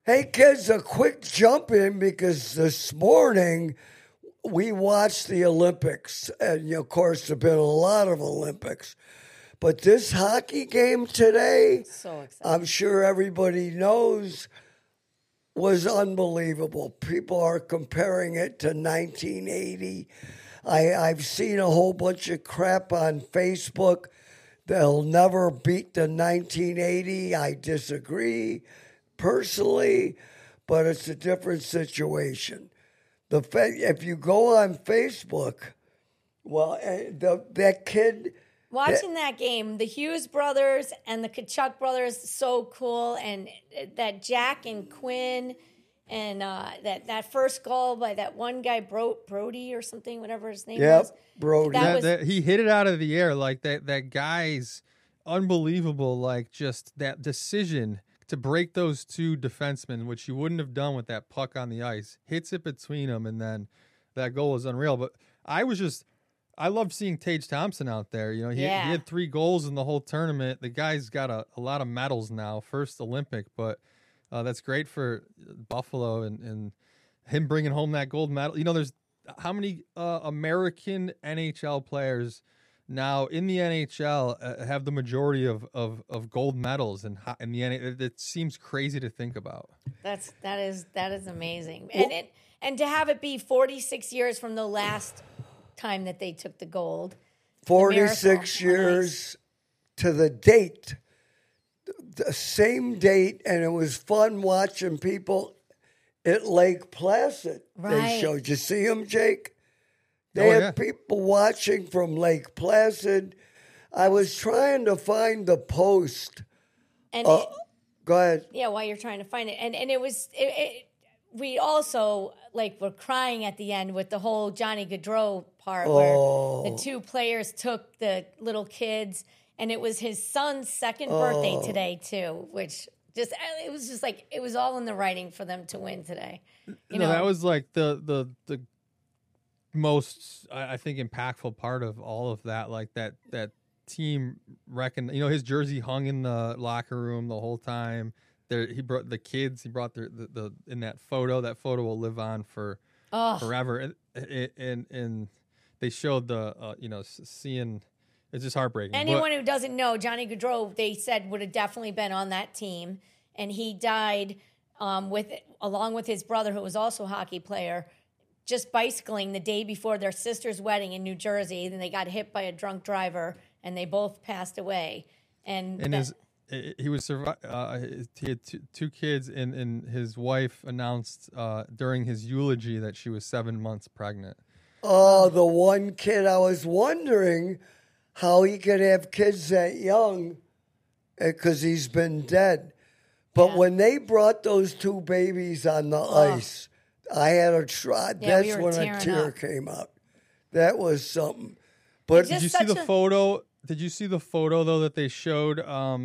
Hey, kids, a quick jump in because this morning we watched the Olympics. And, of course, there have been a lot of Olympics. But this hockey game today, So excited. I'm sure everybody knows, was unbelievable. People are comparing it to 1980. I've seen a whole bunch of crap on Facebook. They'll never beat the 1980. I disagree personally, but it's a different situation. If you go on Facebook, well, that kid. Watching that game, the Hughes brothers and the Kachuk brothers, so cool. And that Jack and Quinn and that first goal by that one guy, Brody or something, whatever his name was. Brody. He hit it out of the air. Like that guy's unbelievable, like just that decision to break those two defensemen, which you wouldn't have done with that puck on the ice. Hits it between them, and then that goal was unreal. But I love seeing Tage Thompson out there. You know, he had 3 goals in the whole tournament. The guy's got a lot of medals now, first Olympic, but that's great for Buffalo and him bringing home that gold medal. You know, there's how many American NHL players now in the NHL have the majority of gold medals in the NHL. It seems crazy to think about. That is amazing. And to have it be 46 years from the last time that they took the gold. 46 years to the date. The same date, and it was fun watching people at Lake Placid. Right. They showed. You see them, Jake? They had people watching from Lake Placid. I was trying to find the post. And go ahead. Yeah, while you're trying to find it. And it was... we also were crying at the end with the whole Johnny Gaudreau part where the 2 players took the little kids, and it was his son's second birthday today too, which it was just like it was all in the writing for them to win today. You know, that was like the most I think impactful part of all of that. Like that team his jersey hung in the locker room the whole time. He brought the kids. He brought the in that photo. That photo will live on forever. And they showed seeing. It's just heartbreaking. Anyone who doesn't know, Johnny Gaudreau, they said would have definitely been on that team, and he died along with his brother, who was also a hockey player, just bicycling the day before their sister's wedding in New Jersey. Then they got hit by a drunk driver, and they both passed away. He was he had 2 kids, and his wife announced during his eulogy that she was 7 months pregnant. Oh, the one kid, I was wondering how he could have kids that young because he's been dead. But when they brought those 2 babies on the ice, I had a try. That's when a tear came out. That was something. But did you see the photo? Did you see the photo though that they showed?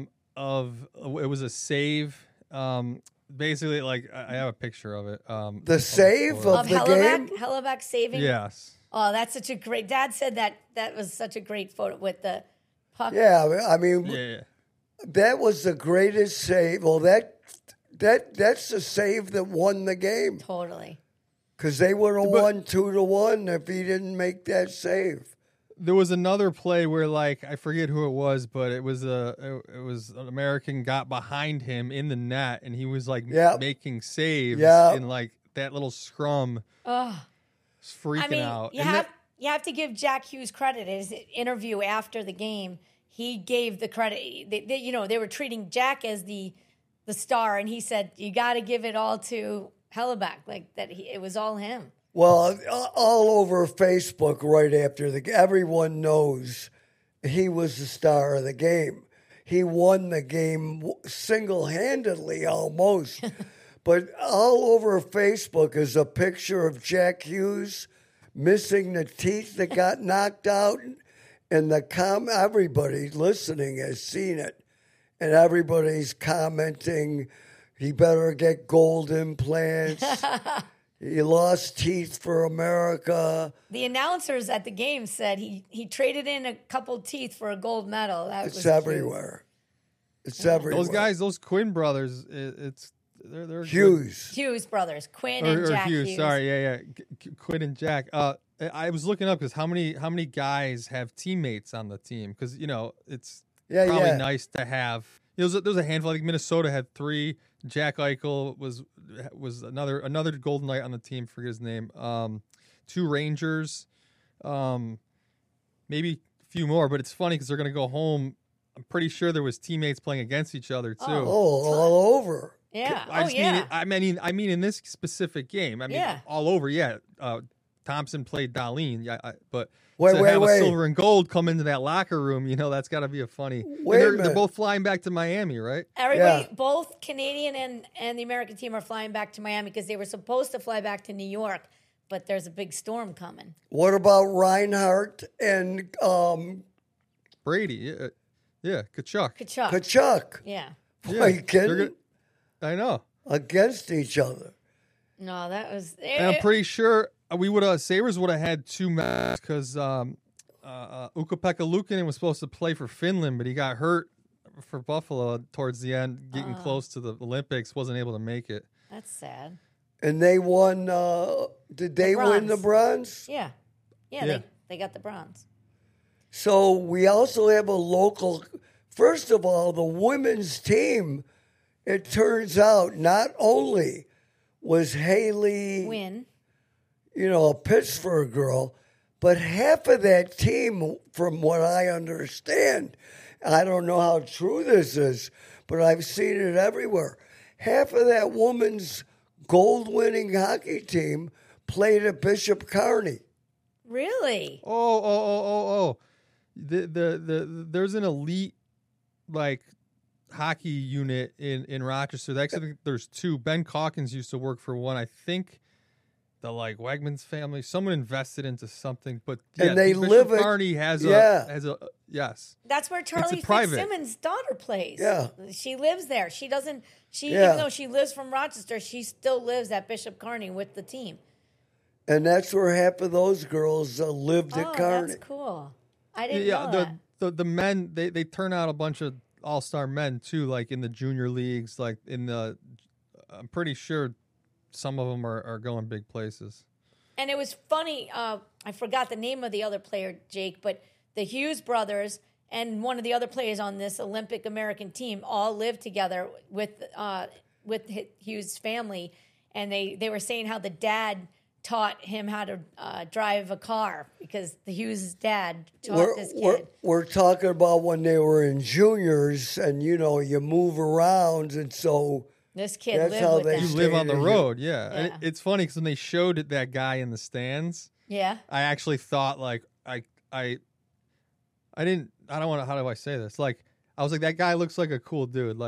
It was a save. Basically, like I have a picture of it. The save of the game? Hellebuck saving? Yes. Oh, that's such a great... Dad said that was such a great photo with the puck. Yeah, I mean, that was the greatest save. Well, that's the save that won the game. Totally. Because they would have won 2-1 if he didn't make that save. There was another play where, like, I forget who it was, but it was an American got behind him in the net, and he was like making saves in like that little scrum. Freaking out. You have to give Jack Hughes credit. His interview after the game, he gave the credit. They were treating Jack as the star, and he said, "You got to give it all to Hellebuck, like that. It was all him." Well, all over Facebook right after everyone knows he was the star of the game. He won the game single-handedly almost. But all over Facebook is a picture of Jack Hughes missing the teeth that got knocked out. And everybody listening has seen it. And everybody's commenting, he better get gold implants. He lost teeth for America. The announcers at the game said he traded in a couple teeth for a gold medal. It's everywhere. It's everywhere. Those guys, those Quinn brothers, They're Hughes. Hughes brothers, Quinn good. and Jack Hughes. Hughes. Sorry, yeah. Quinn and Jack. I was looking up because how many guys have teammates on the team? Because it's probably nice to have. There's a handful. I think Minnesota had 3. Jack Eichel was another Golden Knight on the team. Forget his name. 2 Rangers, maybe a few more. But it's funny because they're going to go home. I'm pretty sure there was teammates playing against each other too. All over. Yeah. I mean in this specific game. I mean, all over. Yeah. Thompson played Dahlin. Yeah. But to have a silver and gold come into that locker room, that's got to be a funny. They're both flying back to Miami, right? Everybody, both Canadian and the American team are flying back to Miami because they were supposed to fly back to New York, but there's a big storm coming. What about Reinhart and Brady? Yeah, Kachuk. Yeah. Are you kidding? I know. Against each other. No, that was. And I'm pretty sure Sabres would have had 2 matches because Ukko-Pekka Luukkonen was supposed to play for Finland, but he got hurt for Buffalo towards the end, getting close to the Olympics, wasn't able to make it. That's sad. And they won. Did they win the bronze? Yeah. They got the bronze. So we also have a local. First of all, the women's team. It turns out not only was Haley Win. A Pittsburgh girl, but half of that team, from what I understand, I don't know how true this is, but I've seen it everywhere. Half of that woman's gold-winning hockey team played at Bishop Kearney. Really? Oh. There's an elite, hockey unit in Rochester. Actually, I think there's 2. Ben Calkins used to work for one. I think the Wegmans family. Someone invested into something, but and they live at Kearney has a yes. That's where Charlie Fitzsimmons' daughter plays. Yeah, she lives there. She doesn't. Even though she lives from Rochester, she still lives at Bishop Kearney with the team. And that's where half of those girls lived at Kearney. That's cool. I didn't know that. The men they turn out a bunch of all-star men too, in the junior leagues, I'm pretty sure some of them are going big places. And it was funny, I forgot the name of the other player, Jake, but the Hughes brothers and one of the other players on this Olympic American team all lived together with Hughes' family, and they were saying how the dad taught him how to drive a car because the Hughes' dad taught this kid. We're talking about when they were in juniors, and you move around, and so this kid lived with them. You live on the road, yeah. And it's funny because when they showed that guy in the stands, I actually thought I don't want to. How do I say this? I was like, that guy looks like a cool dude.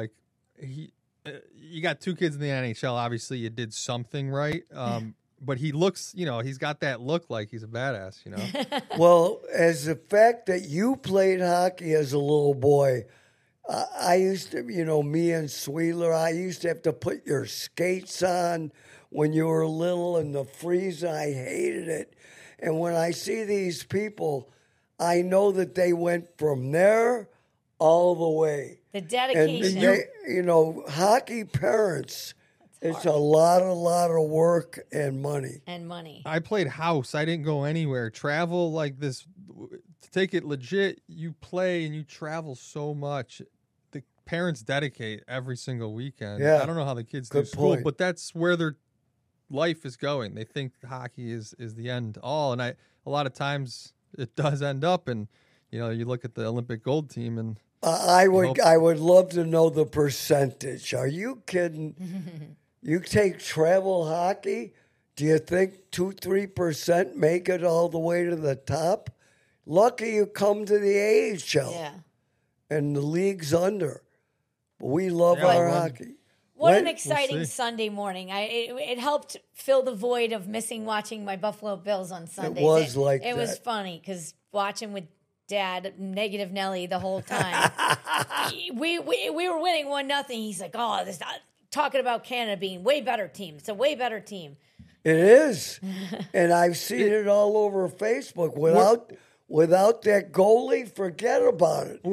You got 2 kids in the NHL. Obviously, you did something right. But he looks, he's got that look like he's a badass, Well, as the fact that you played hockey as a little boy, I used to, me and Sweeler, I used to have to put your skates on when you were little in the freezer. I hated it. And when I see these people, I know that they went from there all the way. The dedication. And hockey parents. It's a lot of work and money. I played house. I didn't go anywhere. Travel like this, to take it legit, you play and you travel so much. The parents dedicate every single weekend. Yeah. I don't know how the kids do school, but that's where their life is going. They think hockey is the end all. And a lot of times it does end up. And, you look at the Olympic gold team and I would love to know the percentage. Are you kidding? You take travel hockey, do you think 2-3% make it all the way to the top? Lucky you come to the AHL. Yeah. And the league's under. But we love our hockey. What an exciting Sunday morning. It helped fill the void of missing watching my Buffalo Bills on Sundays. It was funny because watching with Dad, negative Nelly the whole time. we were winning 1-0. He's like, talking about Canada being way better team. It's a way better team. It is. And I've seen it all over Facebook. Without that goalie, forget about it.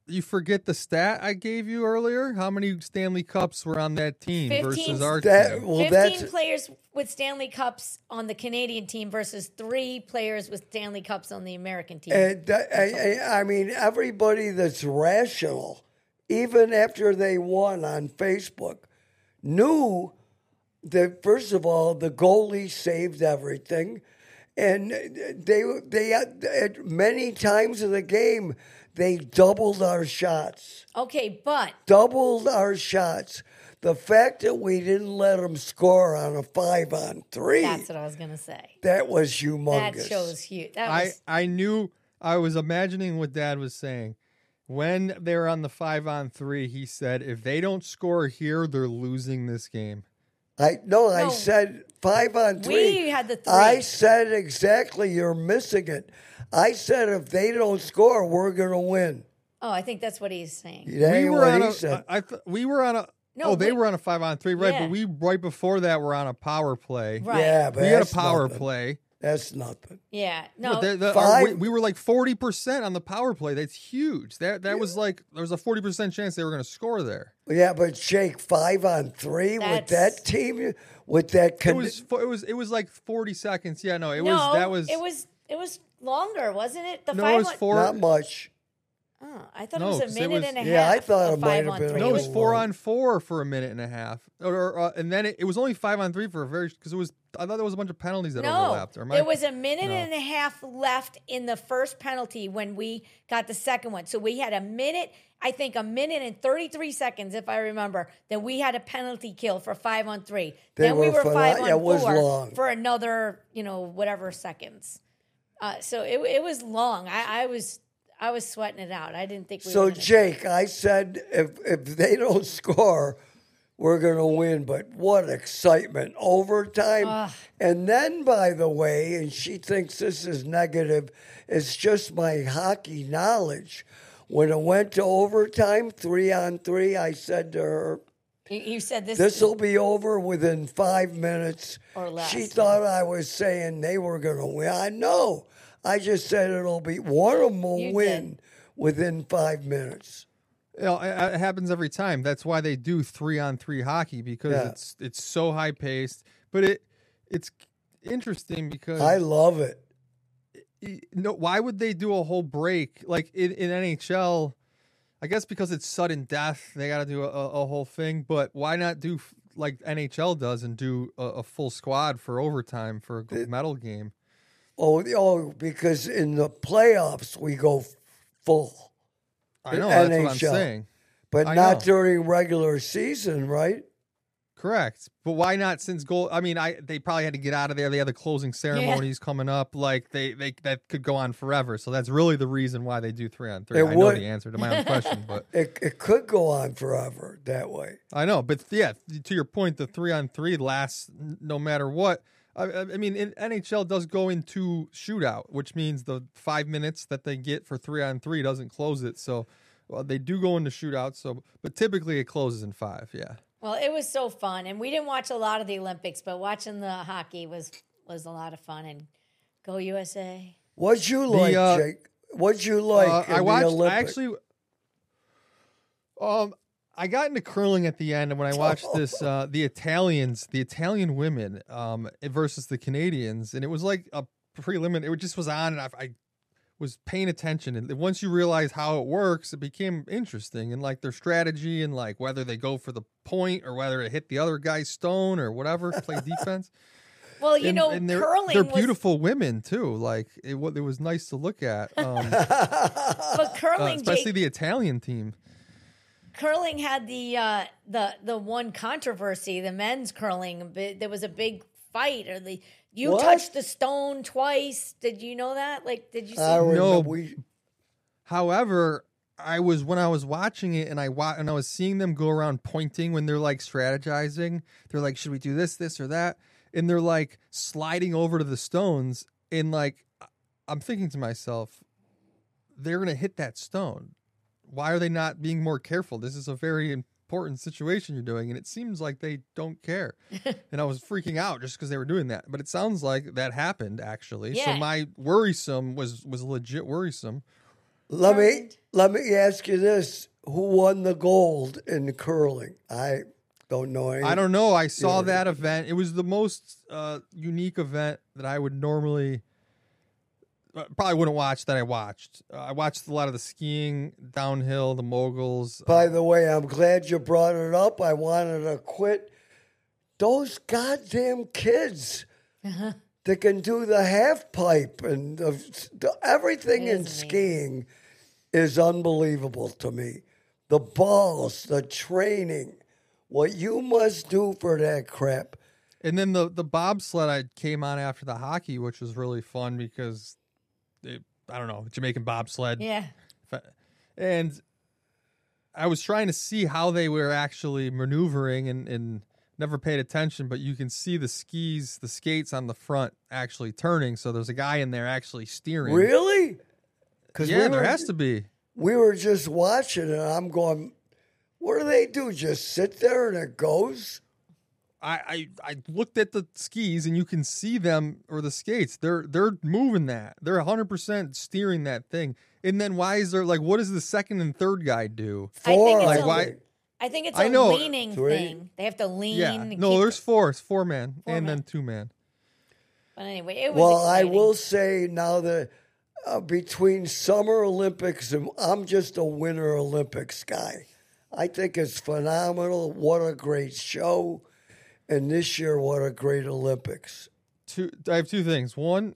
you forget the stat I gave you earlier? How many Stanley Cups were on that team 15 versus our That- team? well, 15 that's players with Stanley Cups on the Canadian team versus 3 players with Stanley Cups on the American team. and I mean everybody that's rational, even after they won on Facebook, knew that first of all the goalie saved everything, and they many times in the game they doubled our shots. Okay, but Doubled our shots. The fact that we didn't let them score on a 5-on-3, that's what I was going to say. that was humongous. That shows huge. That was, I knew, I was imagining what Dad was saying. When they were on the 5-on-3, he said, if they don't score here, they're losing this game. I No. said 5-on-3. We had the 3. I said exactly. You're missing it. I said if they don't score, we're gonna win. Oh, I think that's what he's saying. That We ain't were what on he a, said. we were on a, No, they we- were on a 5-on-3, right? Yeah. But we, right before that, were on a power play. Right. Yeah, but We had a that's power nothing. play. That's nothing. Yeah. No. We were like 40% on the power play. That's huge. That was like, there was a 40% chance they were going to score there. Yeah, but Jake, 5-on-3 with That's- that team, with that. It was like 40 seconds. Yeah, no, it no, was it was longer, wasn't it? The no, 5 it was on, 4. not much. Oh, I thought No, it was 'cause a it minute was- and a half. Yeah, I thought of it might have 5-on-3. been No, it was Ooh. 4-on-4 for a minute and a half, and then it was only 5-on-3 for a very because it was. I thought there was a bunch of penalties that overlapped. Or there was a minute No. and a half left in the first penalty when we got the second one. So we had a minute, I think a minute and 33 seconds, if I remember, that we had a penalty kill for 5-on-3. They Then we were were for- 5-on-4 it was long. for another, whatever seconds. So it was long. I was sweating it out. I didn't think we were So gonna- Jake, I said if they don't score, we're gonna win. But what excitement! Overtime, and then by the way, and she thinks this is negative. It's just my hockey knowledge. When it went to overtime, 3-on-3, I said to her, You said this will be over within 5 minutes. Or less. She thought I was saying they were going to win. I know. I just said it'll be one of them will You win did. within 5 minutes. It happens every time. That's why they do 3-on-3 hockey because Yeah. it's so high paced. But it's interesting because I love it. why would they do a whole break like in NHL? I guess because it's sudden death, they got to do a whole thing. But why not do like NHL does and do a full squad for overtime for a medal game? Oh, because in the playoffs we go full. I know In that's what I'm NHL. saying. But I not know. during regular season, right? Correct, but why not? Since goal, I mean, they probably had to get out of there. They had the closing ceremonies coming up. Like they that could go on forever. So that's really the reason why they do 3-on-3. It I know would. the answer to my own question, but It could go on forever that way. I know. But yeah, to your point, the 3-on-3 lasts no matter what. I mean, NHL does go into shootout, which means the 5 minutes that they get for 3-on-3 doesn't close it. So they do go into shootout. So, but typically it closes in 5. Yeah. Well, it was so fun, and we didn't watch a lot of the Olympics, but watching the hockey was a lot of fun. And go USA! What'd you like, Jake? What'd you like? In I watched. The I Olympics? actually, I got into curling at the end, and when I watched this, the Italian women, versus the Canadians, and it was like a preliminary. It just was on, and I was paying attention, and once you realize how it works, it became interesting, and like their strategy, and like whether they go for the point or whether it hit the other guy's stone or whatever, play defense. Well, And curling they're was beautiful women too. Like it was nice to look at, but curling, especially Jake, the Italian team. curling had the one controversy. The men's curling, there was a big fight, or you What? touched the stone twice. Did you know that? Like, did you see? I remember No. we. However, when I was watching it and I was seeing them go around pointing when they're like strategizing. They're like, should we do this or that? And they're like sliding over to the stones. And like, I'm thinking to myself, they're going to hit that stone. Why are they not being more careful? This is a very important situation you're doing. And it seems like they don't care. And I was freaking out just because they were doing that. But it sounds like that happened actually. Yeah. So my worrisome was legit worrisome. Let me ask you this: who won the gold in curling? I don't know. I don't know. I saw that event. It was the most unique event that I would normally probably wouldn't watch that I watched. I watched a lot of the skiing, downhill, the moguls. By the way, I'm glad you brought it up. I wanted to quit. Those goddamn kids that can do the half pipe and everything in skiing is unbelievable to me. The balls, the training, what you must do for that crap. And then the bobsled I came on after the hockey, which was really fun because I don't know, Jamaican bobsled. Yeah. And I was trying to see how they were actually maneuvering and never paid attention, but you can see the skates on the front actually turning. So there's a guy in there actually steering. Really? Yeah, there has to be. We were just watching and I'm going, what do they do? Just sit there and it goes? I looked at the skis and you can see them, or the skates. They're moving that. They're 100% steering that thing. And then why is there what does the second and third guy do? I think it's a know. leaning thing. They have to lean. Yeah. No, there's four. It's four man and then 2 man. But anyway, it was exciting. I will say now that between Summer Olympics and I'm just a Winter Olympics guy. I think it's phenomenal. What a great show. And this year, what a great Olympics. I have 2 things. One,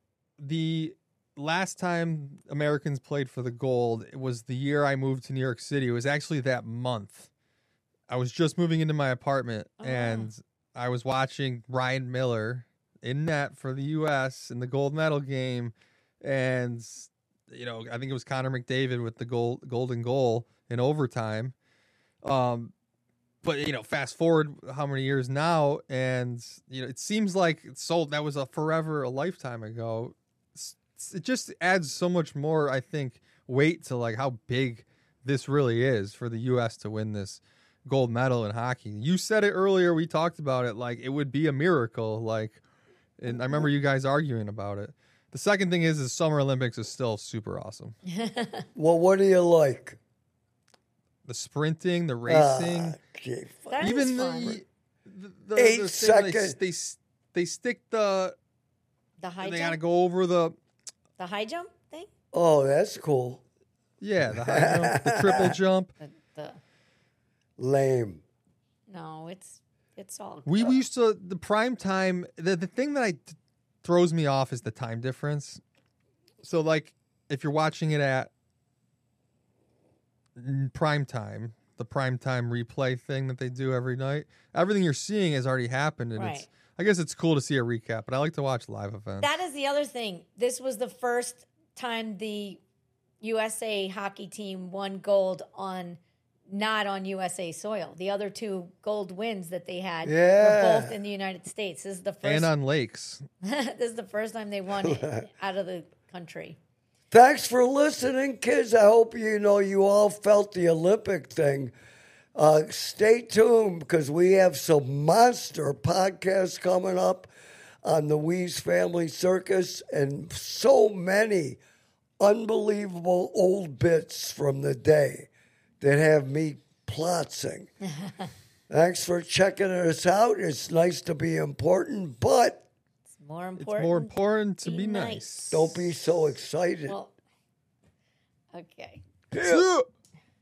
the last time Americans played for the gold, it was the year I moved to New York City. It was actually that month. I was just moving into my apartment, and I was watching Ryan Miller in net for the U.S. in the gold medal game. And, I think it was Connor McDavid with the golden goal in overtime. But, fast forward how many years now, and, it seems like that was a lifetime ago. It just adds so much more, I think, weight to, how big this really is for the U.S. to win this gold medal in hockey. You said it earlier, we talked about it, it would be a miracle, and I remember you guys arguing about it. The second thing is Summer Olympics is still super awesome. Well, what do you like? The sprinting, the racing, even the 8 seconds. They stick the high jump. They gotta go over the high jump thing. Oh, that's cool. Yeah, the high jump, the triple jump. Lame. No, it's all. We used to the prime time. The thing that throws me off is the time difference. So if you're watching it at prime time, the prime time replay thing that they do every night, everything you're seeing has already happened, and I guess it's cool to see a recap, but I like to watch live events. That is the other thing. This was the first time the USA hockey team won gold not on USA soil. The other 2 gold wins that they had were both in the United States. This is the first, and on lakes. This is the first time they won it out of the country. Thanks for listening, kids. I hope you all felt the Olympic thing. Stay tuned because we have some monster podcasts coming up on the Weeze Family Circus and so many unbelievable old bits from the day that have me plotzing. Thanks for checking us out. It's nice to be important, but It's more important to be nice. Don't be so excited. Well, okay. Yeah.